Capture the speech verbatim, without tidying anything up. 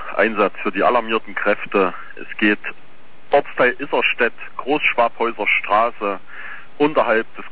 Einsatz für die alarmierten Kräfte. Es geht Ortsteil Isserstedt, Großschwabhäuser Straße, unterhalb des